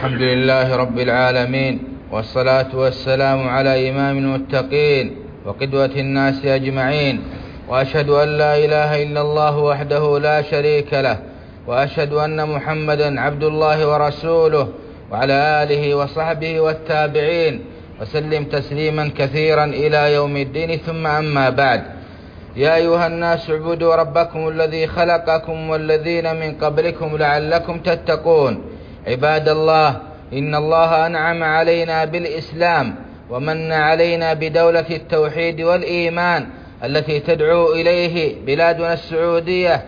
الحمد لله رب العالمين، والصلاة والسلام على إمام المتقين وقدوة الناس أجمعين، وأشهد أن لا إله إلا الله وحده لا شريك له، وأشهد أن محمدا عبد الله ورسوله، وعلى آله وصحبه والتابعين وسلم تسليما كثيرا إلى يوم الدين. ثم أما بعد، يا أيها الناس اعبدوا ربكم الذي خلقكم والذين من قبلكم لعلكم تتقون. عباد الله، إن الله أنعم علينا بالإسلام ومن علينا بدولة التوحيد والإيمان التي تدعو إليه بلادنا السعودية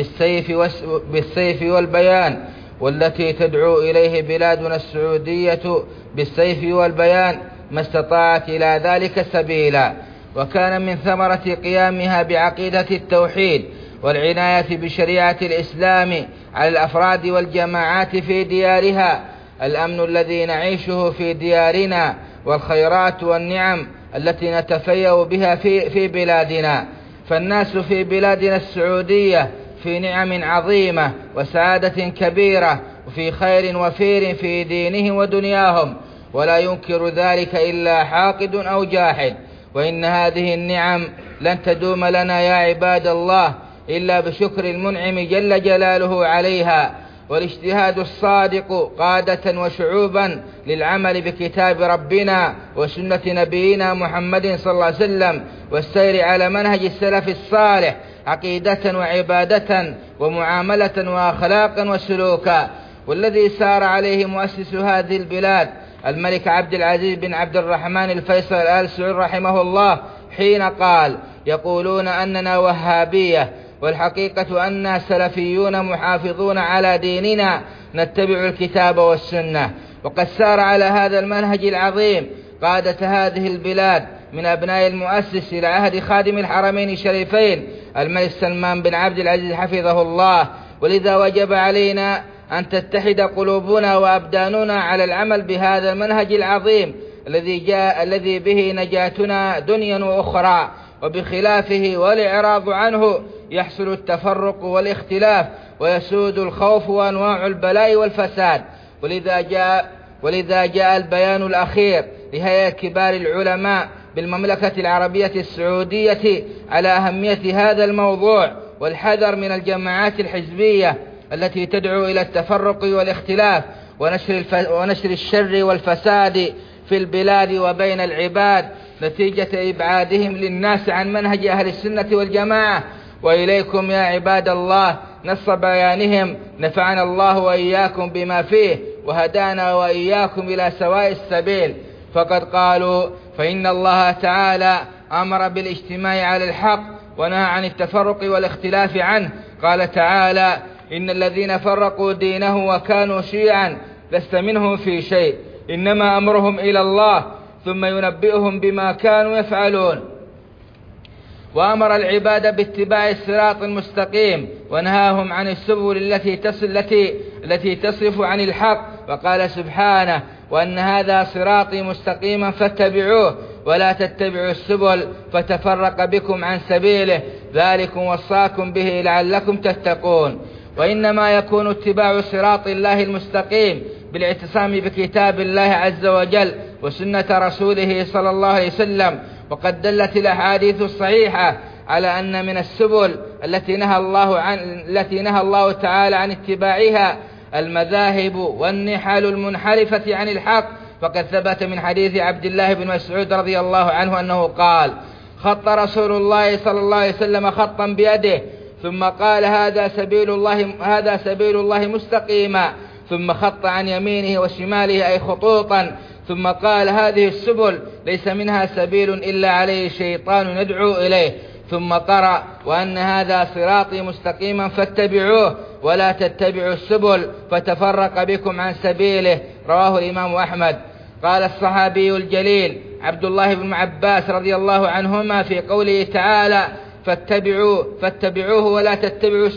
بالسيف والبيان، والتي تدعو إليه بلادنا السعودية بالسيف والبيان ما استطاعت إلى ذلك سبيلا. وكان من ثمرة قيامها بعقيدة التوحيد والعناية بشريعة الإسلام على الأفراد والجماعات في ديارها الأمن الذي نعيشه في ديارنا، والخيرات والنعم التي نتفيأ بها في بلادنا. فالناس في بلادنا السعودية في نعم عظيمة وسعادة كبيرة، وفي خير وفير في دينهم ودنياهم، ولا ينكر ذلك إلا حاقد أو جاحد. وإن هذه النعم لن تدوم لنا يا عباد الله إلا بشكر المنعم جل جلاله عليها، والاجتهاد الصادق قادة وشعوبا للعمل بكتاب ربنا وسنة نبينا محمد صلى الله عليه وسلم، والسير على منهج السلف الصالح عقيدة وعبادة ومعاملة وأخلاقا وسلوكا، والذي سار عليه مؤسس هذه البلاد الملك عبد العزيز بن عبد الرحمن الفيصل آل سعود رحمه الله، حين قال: يقولون أننا وهابية، والحقيقة أننا سلفيون محافظون على ديننا نتبع الكتاب والسنة. وقد سار على هذا المنهج العظيم قادة هذه البلاد من أبناء المؤسس إلى عهد خادم الحرمين الشريفين الملك سلمان بن عبد العزيز حفظه الله. ولذا وجب علينا أن تتحد قلوبنا وأبداننا على العمل بهذا المنهج العظيم الذي به نجاتنا دنيا وأخرى، وبخلافه والإعراض عنه يحصل التفرق والاختلاف، ويسود الخوف وأنواع البلاء والفساد. ولذا جاء البيان الأخير لهيئة كبار العلماء بالمملكة العربية السعودية على أهمية هذا الموضوع، والحذر من الجماعات الحزبية التي تدعو إلى التفرق والاختلاف ونشر الشر والفساد في البلاد وبين العباد نتيجة إبعادهم للناس عن منهج أهل السنة والجماعة. وإليكم يا عباد الله نص بيانهم، نفعنا الله وإياكم بما فيه، وهدانا وإياكم إلى سواء السبيل. فقد قالوا: فإن الله تعالى أمر بالاجتماع على الحق ونهى عن التفرق والاختلاف عنه. قال تعالى: إن الذين فرقوا دينه وكانوا شيعا لست منهم في شيء، إنما أمرهم إلى الله ثم ينبئهم بما كانوا يفعلون. وأمر العباد باتباع الصراط المستقيم، ونهاهم عن السبل التي تصرف عن الحق. وقال سبحانه: وأن هذا صراطي مستقيما فاتبعوه ولا تتبعوا السبل فتفرق بكم عن سبيله، ذلكم وصاكم به لعلكم تتقون. وإنما يكون اتباع صراط الله المستقيم بالاعتصام بكتاب الله عز وجل وسنة رسوله صلى الله عليه وسلم. وقد دلت الأحاديث الصحيحة على أن من السبل التي نهى الله تعالى عن اتباعها المذاهب والنحل المنحرفة عن الحق. فقد ثبت من حديث عبد الله بن مسعود رضي الله عنه أنه قال: خط رسول الله صلى الله عليه وسلم خطا بيده ثم قال: هذا سبيل الله مستقيما، ثم خط عن يمينه وشماله أي خطوطا، ثم قال: هذه السبل ليس منها سبيل إلا عليه شيطان ندعو إليه، ثم قرأ: وأن هذا صراطي مستقيما فاتبعوه ولا تتبعوا السبل فتفرق بكم عن سبيله. رواه الإمام أحمد. قال الصحابي الجليل عبد الله بن عباس رضي الله عنهما في قوله تعالى: فاتبعوه ولا تتبعوا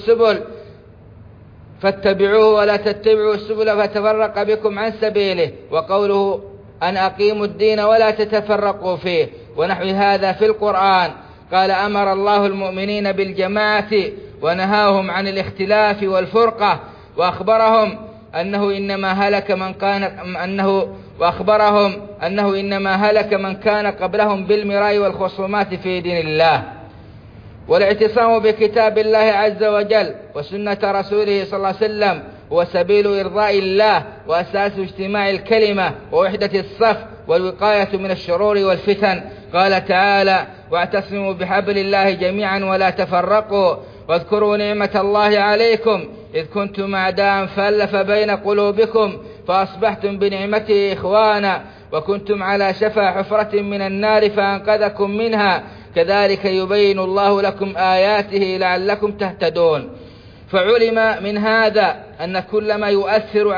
السبل فتفرق بكم عن سبيله، وقوله: أن أقيموا الدين ولا تتفرقوا فيه، ونحو هذا في القرآن. قال: أمر الله المؤمنين بالجماعة ونهاهم عن الاختلاف والفرقة، وأخبرهم وأخبرهم أنه إنما هلك من كان قبلهم بالمراء والخصومات في دين الله. والاعتصام بكتاب الله عز وجل وسنة رسوله صلى الله عليه وسلم هو سبيل إرضاء الله وأساس اجتماع الكلمة ووحدة الصف والوقاية من الشرور والفتن. قال تعالى: واعتصموا بحبل الله جميعا ولا تفرقوا واذكروا نعمة الله عليكم إذ كنتم أعداء فألف بين قلوبكم فأصبحتم بنعمته إخوانا وكنتم على شفا حفرة من النار فأنقذكم منها كذلك يبين الله لكم آياته لعلكم تهتدون. فعلم من هذا أن كل ما يؤثر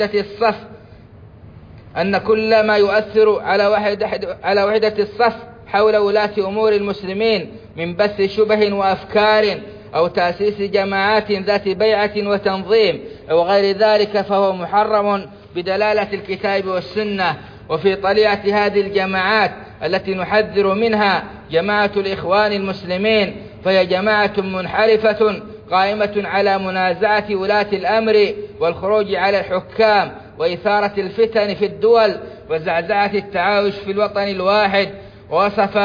على وحدة الصف حول ولاة أمور المسلمين من بث شبه وأفكار أو تأسيس جماعات ذات بيعة وتنظيم أو غير ذلك فهو محرم بدلالة الكتاب والسنة. وفي طليعة هذه الجماعات التي نحذر منها جماعة الإخوان المسلمين، فهي جماعة منحرفة قائمة على منازعة ولاة الأمر والخروج على الحكام وإثارة الفتن في الدول وزعزعة التعايش في الوطن الواحد، ووصف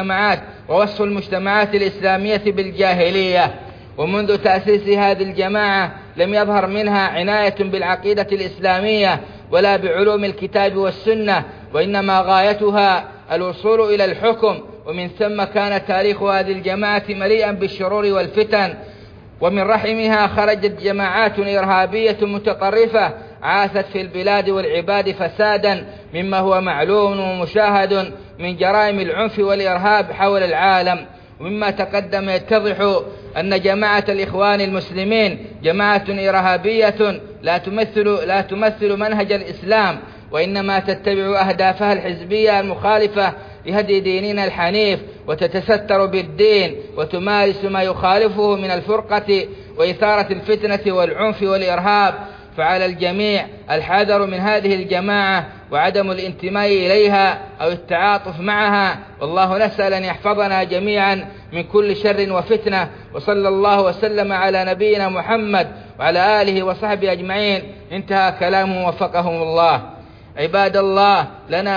المجتمعات الإسلامية بالجاهلية. ومنذ تأسيس هذه الجماعة لم يظهر منها عناية بالعقيدة الإسلامية ولا بعلوم الكتاب والسنة، وإنما غايتها الوصول إلى الحكم. ومن ثم كان تاريخ هذه الجماعة مليئا بالشرور والفتن، ومن رحمها خرجت جماعات إرهابية متطرفة عاثت في البلاد والعباد فسادا مما هو معلوم ومشاهد من جرائم العنف والإرهاب حول العالم. ومما تقدم يتضح أن جماعة الإخوان المسلمين جماعة إرهابية لا تمثل منهج الإسلام، وإنما تتبع أهدافها الحزبية المخالفة لهدي ديننا الحنيف، وتتستر بالدين وتمارس ما يخالفه من الفرقة وإثارة الفتنة والعنف والإرهاب. فعلى الجميع الحذر من هذه الجماعة وعدم الانتماء إليها أو التعاطف معها، والله نسأل أن يحفظنا جميعا من كل شر وفتنة. وصلى الله وسلم على نبينا محمد وعلى آله وصحبه أجمعين. انتهى كلامه وفقهم الله. عباد الله، لنا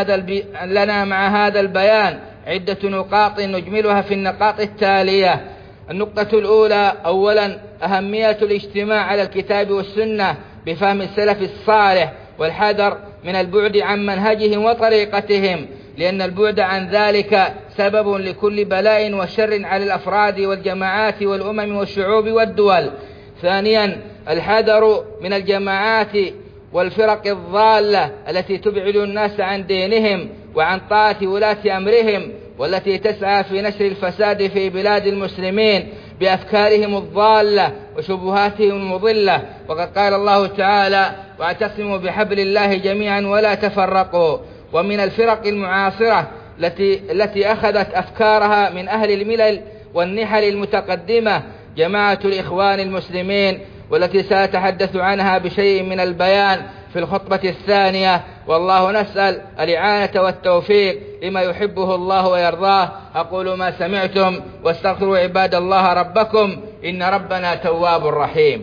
مع هذا البيان عدة نقاط نجملها في النقاط التالية. النقطة الأولى: أولا أهمية الاجتماع على الكتاب والسنة بفهم السلف الصالح والحذر من البعد عن منهجهم وطريقتهم، لأن البعد عن ذلك سبب لكل بلاء وشر على الأفراد والجماعات والأمم والشعوب والدول. ثانيا الحذر من الجماعات والفرق الضالة التي تبعد الناس عن دينهم وعن طاعة ولاة أمرهم، والتي تسعى في نشر الفساد في بلاد المسلمين بأفكارهم الضالة وشبهاتهم المضلة. وقد قال الله تعالى: واعتصموا بحبل الله جميعا ولا تفرقوا. ومن الفرق المعاصرة التي أخذت أفكارها من أهل الملل والنحل المتقدمة جماعة الإخوان المسلمين، والتي سأتحدث عنها بشيء من البيان في الخطبة الثانية. والله نسأل الإعانة والتوفيق لما يحبه الله ويرضاه. أقول ما سمعتم واستغفروا عباد الله ربكم إن ربنا تواب رحيم.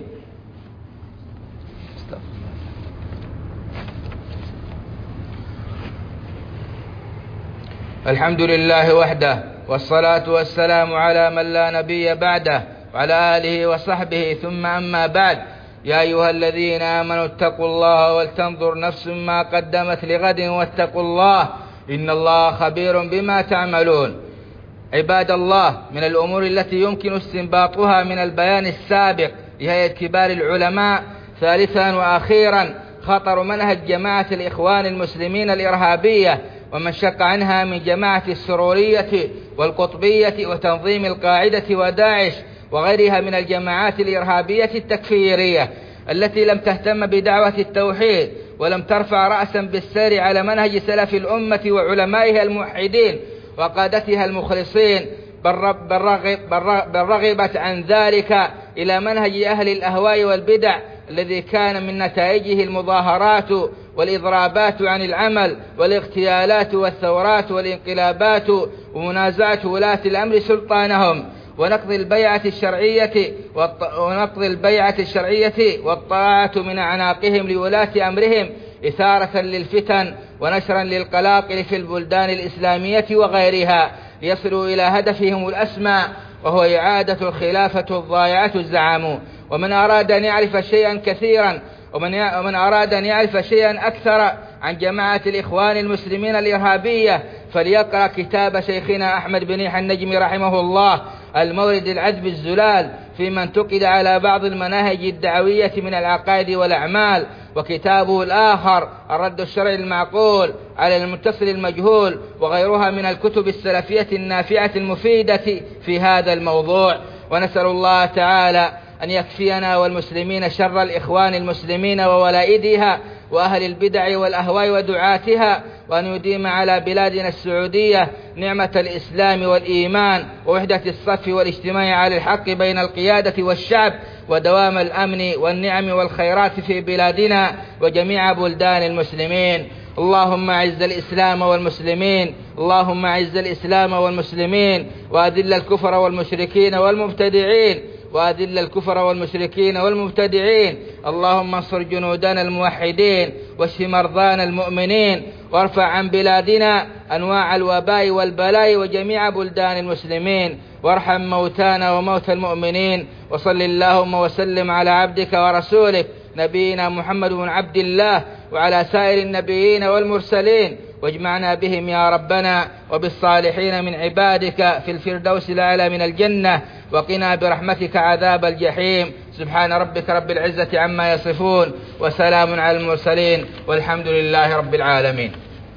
الحمد لله وحده، والصلاة والسلام على من لا نبي بعده وعلى آله وصحبه، ثم أما بعد. يا أيها الذين آمنوا اتقوا الله ولتنظر نفس ما قدمت لغد واتقوا الله إن الله خبير بما تعملون. عباد الله، من الأمور التي يمكن استنباطها من البيان السابق لهيئة كبار العلماء ثالثا وأخيرا خطر منهج جماعة الإخوان المسلمين الإرهابية ومن شق عنها من جماعة السرورية والقطبية وتنظيم القاعدة وداعش وغيرها من الجماعات الإرهابية التكفيرية التي لم تهتم بدعوة التوحيد ولم ترفع رأسا بالسير على منهج سلف الأمة وعلمائها الموحدين وقادتها المخلصين، بل رغبت عن ذلك إلى منهج أهل الأهواء والبدع الذي كان من نتائجه المظاهرات والإضرابات عن العمل والاغتيالات والثورات والانقلابات ومنازعة ولاة الأمر سلطانهم. ونقض البيعة الشرعية والطاعة من أعناقهم لولاة أمرهم إثارة للفتن ونشرا للقلاقل في البلدان الإسلامية وغيرها ليصلوا إلى هدفهم الأسمى، وهو إعادة الخلافة الضائعة الزعام. ومن أراد أن يعرف شيئا كثيرا ومن أراد أن يعرف شيئا أكثر عن جماعة الإخوان المسلمين الإرهابية فليقرأ كتاب شيخنا أحمد بن يحيى النجمي رحمه الله المورد العذب الزلال في من انتقد على بعض المناهج الدعوية من العقائد والأعمال، وكتابه الآخر الرد الشرعي المعقول على المتصل المجهول، وغيرها من الكتب السلفية النافعة المفيدة في هذا الموضوع. ونسأل الله تعالى أن يكفينا والمسلمين شر الإخوان المسلمين وولائدها وأهل البدع والأهواء ودعاتها، وأن يديم على بلادنا السعودية نعمة الإسلام والإيمان ووحدة الصف والاجتماع على الحق بين القيادة والشعب، ودوام الأمن والنعم والخيرات في بلادنا وجميع بلدان المسلمين. اللهم أعز الإسلام والمسلمين، اللهم أعز الإسلام والمسلمين، وأذل الكفر والمشركين والمبتدعين، وأذل الكفر والمشركين والمبتدعين. اللهم انصر جنودنا الموحدين واشف مرضانا المؤمنين، وارفع عن بلادنا أنواع الوباء والبلاء وجميع بلدان المسلمين، وارحم موتانا وموتى المؤمنين. وصل اللهم وسلم على عبدك ورسولك نبينا محمد بن عبد الله وعلى سائر النبيين والمرسلين، واجمعنا بهم يا ربنا وبالصالحين من عبادك في الفردوس الأعلى من الجنة، وقنا برحمتك عذاب الجحيم. سبحان ربك رب العزة عما يصفون، وسلام على المرسلين، والحمد لله رب العالمين.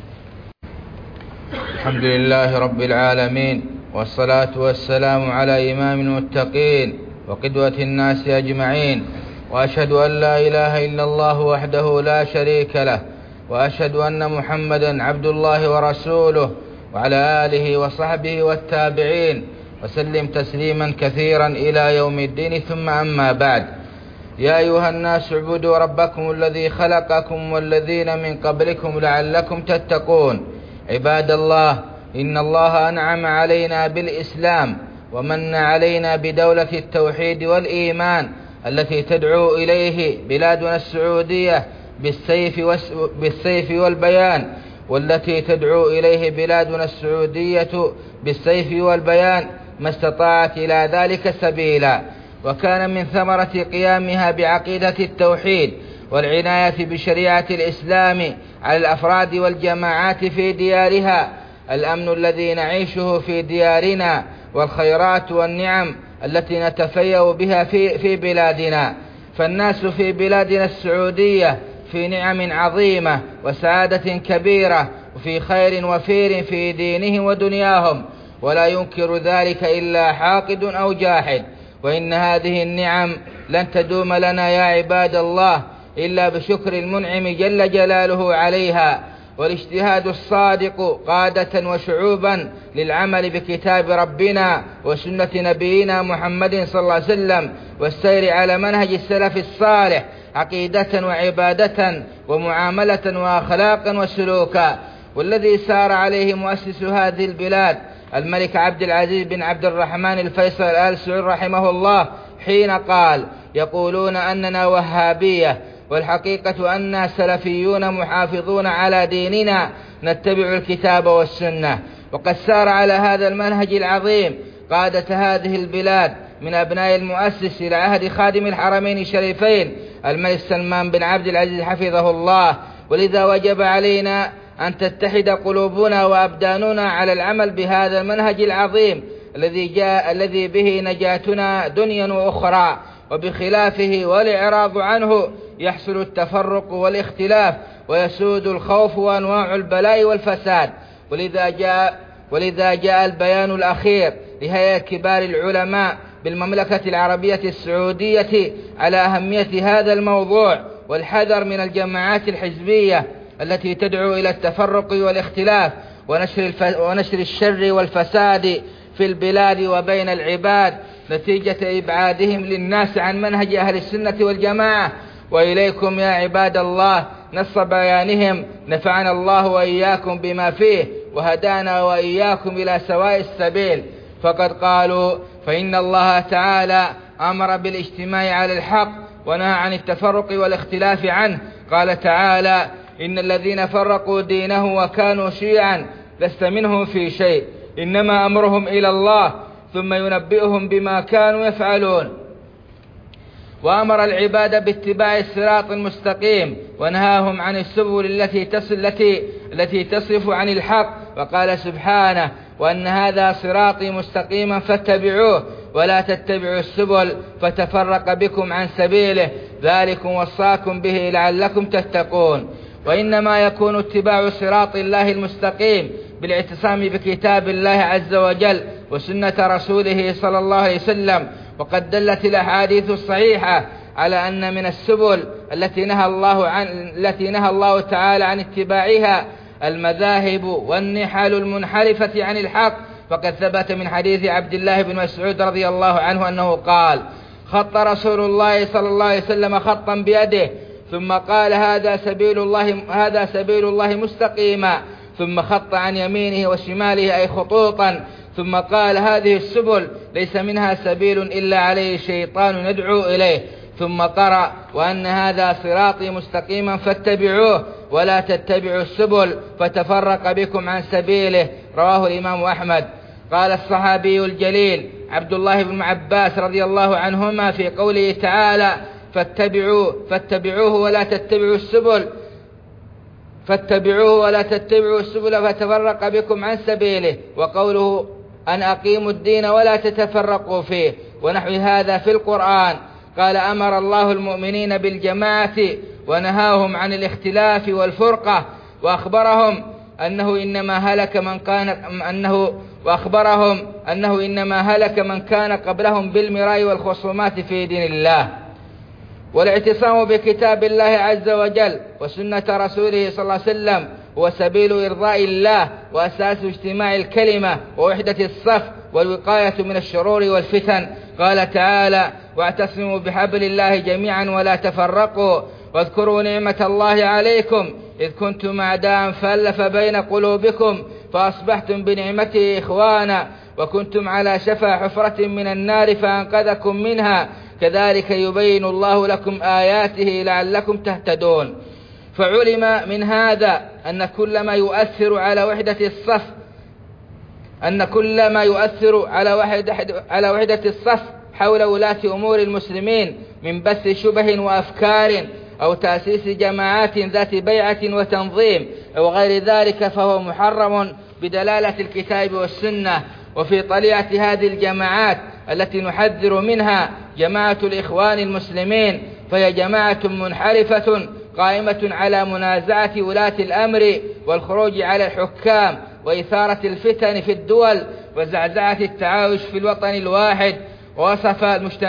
الحمد لله رب العالمين، والصلاة والسلام على إمام المتقين وقدوة الناس أجمعين، وأشهد أن لا إله إلا الله وحده لا شريك له، وأشهد أن محمدا عبد الله ورسوله، وعلى آله وصحبه والتابعين، وسلم تسليما كثيرا إلى يوم الدين. ثم أما بعد، يا أيها الناس اعبدوا ربكم الذي خلقكم والذين من قبلكم لعلكم تتقون. عباد الله، إن الله أنعم علينا بالإسلام ومن علينا بدولة التوحيد والإيمان التي تدعو إليه بلادنا السعودية بالسيف والبيان، والتي تدعو إليه بلادنا السعودية بالسيف والبيان ما استطاعت إلى ذلك سبيلا. وكان من ثمرة قيامها بعقيدة التوحيد والعناية بشريعة الإسلام على الأفراد والجماعات في ديارها الأمن الذي نعيشه في ديارنا، والخيرات والنعم التي نتفيأ بها في بلادنا. فالناس في بلادنا السعودية في نعم عظيمة وسعادة كبيرة، وفي خير وفير في دينهم ودنياهم، ولا ينكر ذلك إلا حاقد أو جاحد. وإن هذه النعم لن تدوم لنا يا عباد الله إلا بشكر المنعم جل جلاله عليها، والاجتهاد الصادق قادة وشعوبا للعمل بكتاب ربنا وسنة نبينا محمد صلى الله عليه وسلم، والسير على منهج السلف الصالح عقيدة وعبادة ومعاملة وأخلاقا وسلوكا، والذي سار عليه مؤسس هذه البلاد الملك عبد العزيز بن عبد الرحمن الفيصل آل سعود رحمه الله، حين قال: يقولون أننا وهابية، والحقيقة أننا سلفيون محافظون على ديننا نتبع الكتاب والسنة. وقد سار على هذا المنهج العظيم قادة هذه البلاد من أبناء المؤسس إلى عهد خادم الحرمين الشريفين الملك سلمان بن عبد العزيز حفظه الله. ولذا وجب علينا أن تتحد قلوبنا وأبداننا على العمل بهذا المنهج العظيم الذي به نجاتنا دنيا وأخرى، وبخلافه والإعراض عنه يحصل التفرق والاختلاف ويسود الخوف وأنواع البلاء والفساد. ولذا جاء البيان الأخير لهيئة كبار العلماء بالمملكة العربية السعودية على أهمية هذا الموضوع والحذر من الجماعات الحزبية التي تدعو إلى التفرق والاختلاف ونشر الشر والفساد في البلاد وبين العباد نتيجة إبعادهم للناس عن منهج أهل السنة والجماعة. وإليكم يا عباد الله نص بيانهم، نفعنا الله وإياكم بما فيه، وهدانا وإياكم إلى سواء السبيل. فقد قالوا فإن الله تعالى أمر بالاجتماع على الحق ونهى عن التفرق والاختلاف عنه. قال تعالى إن الذين فرقوا دينه وكانوا شيعا لست منهم في شيء إنما أمرهم إلى الله ثم ينبئهم بما كانوا يفعلون. وأمر العباد باتباع الصراط المستقيم ونهاهم عن السبل التي تصرف عن الحق. وقال سبحانه وأن هذا صراطي مستقيما فاتبعوه ولا تتبعوا السبل فتفرق بكم عن سبيله ذلكم وصاكم به لعلكم تتقون. وإنما يكون اتباع صراط الله المستقيم بالاعتصام بكتاب الله عز وجل وسنة رسوله صلى الله عليه وسلم. وقد دلت الأحاديث الصحيحة على أن من السبل التي نهى الله تعالى عن اتباعها المذاهب والنحل المنحرفة عن الحق. فقد ثبت من حديث عبد الله بن مسعود رضي الله عنه أنه قال خط رسول الله صلى الله عليه وسلم خطا بيده ثم قال هذا سبيل الله مستقيما ثم خط عن يمينه وشماله أي خطوطا ثم قال هذه السبل ليس منها سبيل إلا عليه شيطان ندعو إليه ثم قرأ وأن هذا صراطي مستقيما فاتبعوه ولا تتبعوا السبل فتفرق بكم عن سبيله. رواه الإمام أحمد. قال الصحابي الجليل عبد الله بن عباس رضي الله عنهما في قوله تعالى فاتبعوه ولا تتبعوا السبل فتفرق بكم عن سبيله وقوله أن أقيموا الدين ولا تتفرقوا فيه ونحو هذا في القرآن. قال أمر الله المؤمنين بالجماعة ونهاهم عن الاختلاف والفرقة وأخبرهم أنه إنما هلك من كان قبلهم بالمراء والخصومات في دين الله. والاعتصام بكتاب الله عز وجل وسنة رسوله صلى الله عليه وسلم هو سبيل إرضاء الله وأساس اجتماع الكلمة ووحدة الصف والوقاية من الشرور والفتن. قال تعالى واعتصموا بحبل الله جميعا ولا تفرقوا واذكروا نعمة الله عليكم إذ كنتم أعداء فألف بين قلوبكم فأصبحتم بنعمته إخوانا وكنتم على شفا حفرة من النار فأنقذكم منها كذلك يبين الله لكم آياته لعلكم تهتدون. فعلم من هذا أن كل ما يؤثر على وحدة الصف حول ولاة أمور المسلمين من بث شبه وأفكار أو تأسيس جماعات ذات بيعة وتنظيم أو غير ذلك فهو محرم بدلالة الكتاب والسنة. وفي طليعة هذه الجماعات التي نحذر منها جماعة الإخوان المسلمين فهي جماعة منحرفة قائمة على منازعة ولاة الأمر والخروج على الحكام وإثارة الفتن في الدول وزعزعة التعايش في الوطن الواحد ووصف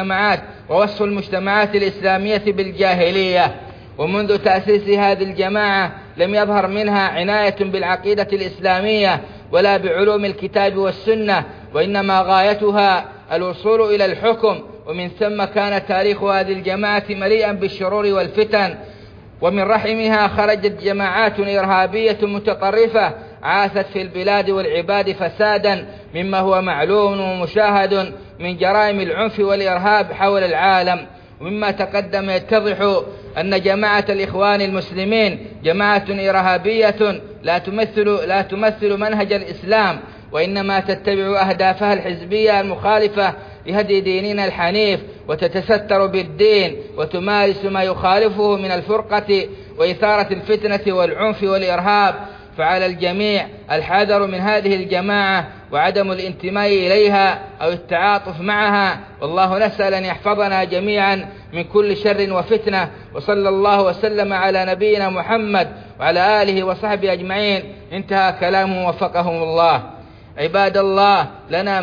المجتمعات الإسلامية بالجاهلية. ومنذ تأسيس هذه الجماعة لم يظهر منها عناية بالعقيدة الإسلامية ولا بعلوم الكتاب والسنة وإنما غايتها الوصول إلى الحكم. ومن ثم كان تاريخ هذه الجماعة مليئا بالشرور والفتن. ومن رحمها خرجت جماعات إرهابية متطرفة عاثت في البلاد والعباد فسادا مما هو معلوم ومشاهد من جرائم العنف والإرهاب حول العالم. ومما تقدم يتضح أن جماعة الإخوان المسلمين جماعة إرهابية لا تمثل منهج الإسلام وإنما تتبع أهدافها الحزبية المخالفة لهدي ديننا الحنيف وتتستر بالدين وتمارس ما يخالفه من الفرقة وإثارة الفتنة والعنف والإرهاب. فعلى الجميع الحذر من هذه الجماعة وعدم الانتماء إليها أو التعاطف معها. والله نسأل أن يحفظنا جميعا من كل شر وفتنة. وصلى الله وسلم على نبينا محمد وعلى آله وصحبه أجمعين. انتهى كلامه وفقهم الله. عباد الله لنا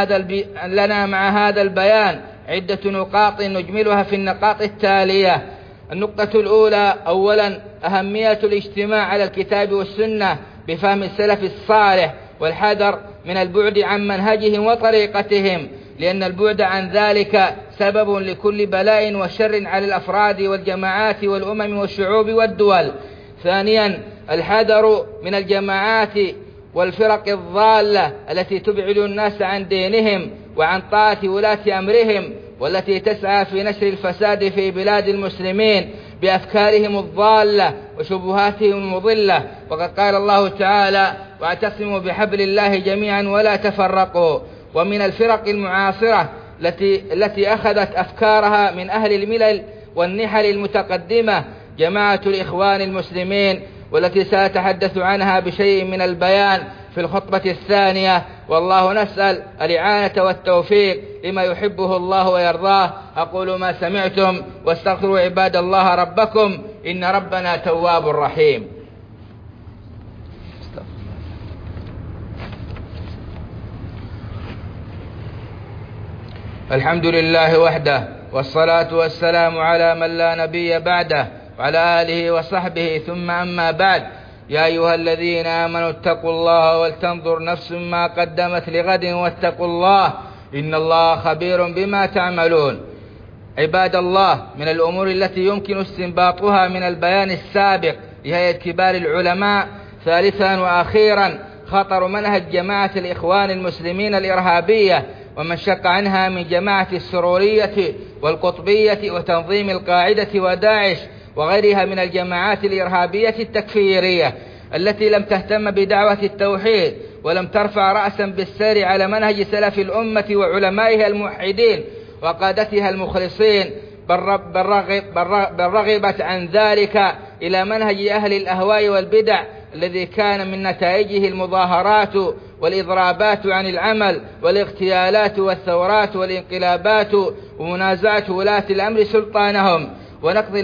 مع هذا البيان عدة نقاط نجملها في النقاط التالية. النقطة الأولى أولا أهمية الاجتماع على الكتاب والسنة بفهم السلف الصالح والحذر من البعد عن منهجهم وطريقتهم لأن البعد عن ذلك سبب لكل بلاء وشر على الأفراد والجماعات والأمم والشعوب والدول. ثانيا الحذر من الجماعات والفرق الضالة التي تبعد الناس عن دينهم وعن طاعة ولاة أمرهم، والتي تسعى في نشر الفساد في بلاد المسلمين بأفكارهم الضالة وشبهاتهم المضلة. وقد قال الله تعالى: واعتصموا بحبل الله جميعا ولا تفرقوا. ومن الفرق المعاصرة التي أخذت أفكارها من أهل الملل والنحل المتقدمة جماعة الإخوان المسلمين، والتي سأتحدث عنها بشيء من البيان في الخطبة الثانية، والله نسأل الإعانة والتوفيق لما يحبه الله ويرضاه. أقول ما سمعتم واستغفروا عباد الله ربكم إن ربنا تواب رحيم. الحمد لله وحده، والصلاة والسلام على من لا نبي بعده، وعلى آله وصحبه، ثم أما بعد. يا أيها الذين آمنوا اتقوا الله ولتنظر نفس ما قدمت لغد واتقوا الله إن الله خبير بما تعملون. عباد الله، من الأمور التي يمكن استنباطها من البيان السابق لهيئة كبار العلماء ثالثا وأخيرا خطر منهج جماعة الإخوان المسلمين الإرهابية ومن شق عنها من جماعة السرورية والقطبية وتنظيم القاعدة وداعش وغيرها من الجماعات الإرهابية التكفيرية التي لم تهتم بدعوة التوحيد ولم ترفع رأسا بالسير على منهج سلف الأمة وعلمائها الموحدين وقادتها المخلصين، بل رغبت عن ذلك إلى منهج أهل الأهواء والبدع الذي كان من نتائجه المظاهرات والإضرابات عن العمل والاغتيالات والثورات والانقلابات ومنازعة ولاة الأمر سلطانهم ونقض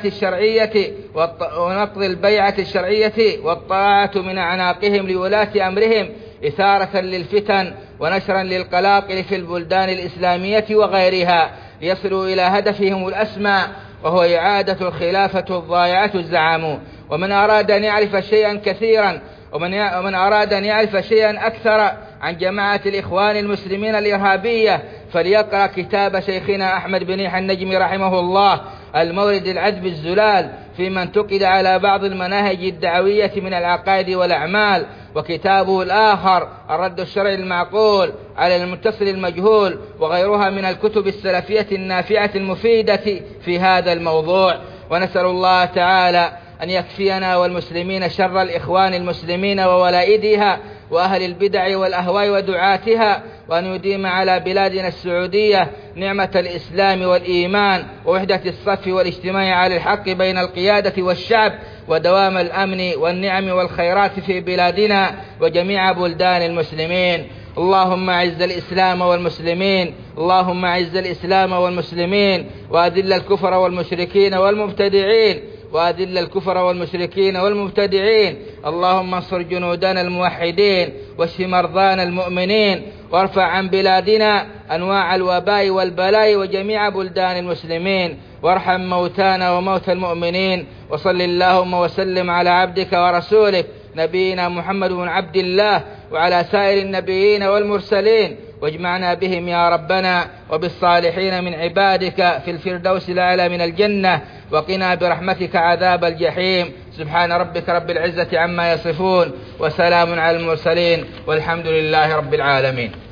البيعة الشرعية والطاعة من أعناقهم لولاة أمرهم إثارة للفتن ونشرا للقلاقل في البلدان الإسلامية وغيرها ليصلوا إلى هدفهم الأسمى، وهو إعادة الخلافة الضائعة الزعام. ومن أراد أن يعرف شيئا كثيرا ومن أراد أن يعرف شيئا أكثر عن جماعة الإخوان المسلمين الإرهابية فليقرأ كتاب شيخنا أحمد بن يحيى النجمي رحمه الله المورد العذب الزلال فيما انتقد على بعض المناهج الدعوية من العقائد والأعمال، وكتابه الآخر الرد الشرعي المعقول على المتصل المجهول، وغيرها من الكتب السلفية النافعة المفيدة في هذا الموضوع. ونسأل الله تعالى أن يكفينا والمسلمين شر الإخوان المسلمين وولائدها وأهل البدع والأهواء ودعاتها، وأن يديم على بلادنا السعودية نعمة الإسلام والإيمان ووحدة الصف والاجتماع على الحق بين القيادة والشعب، ودوام الأمن والنعم والخيرات في بلادنا وجميع بلدان المسلمين. اللهم أعز الإسلام والمسلمين، اللهم أعز الإسلام والمسلمين، وأذل الكفر والمشركين والمبتدعين، وأذل الكفر والمشركين والمبتدعين. اللهم انصر جنودنا الموحدين واشف مرضانا المؤمنين، وارفع عن بلادنا أنواع الوباء والبلاء وجميع بلدان المسلمين، وارحم موتانا وموتى المؤمنين. وصل اللهم وسلم على عبدك ورسولك نبينا محمد بن عبد الله وعلى سائر النبيين والمرسلين، واجمعنا بهم يا ربنا وبالصالحين من عبادك في الفردوس الأعلى من الجنة، وقنا برحمتك عذاب الجحيم. سبحان ربك رب العزة عما يصفون، وسلام على المرسلين، والحمد لله رب العالمين.